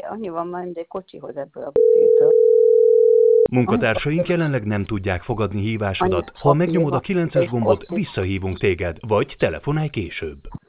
annyi van már, mint egy kocsihoz ebből a bicikitől. Munkatársaink jelenleg nem tudják fogadni hívásodat. Ha megnyomod a 9-es gombot, visszahívunk téged, vagy telefonálj később.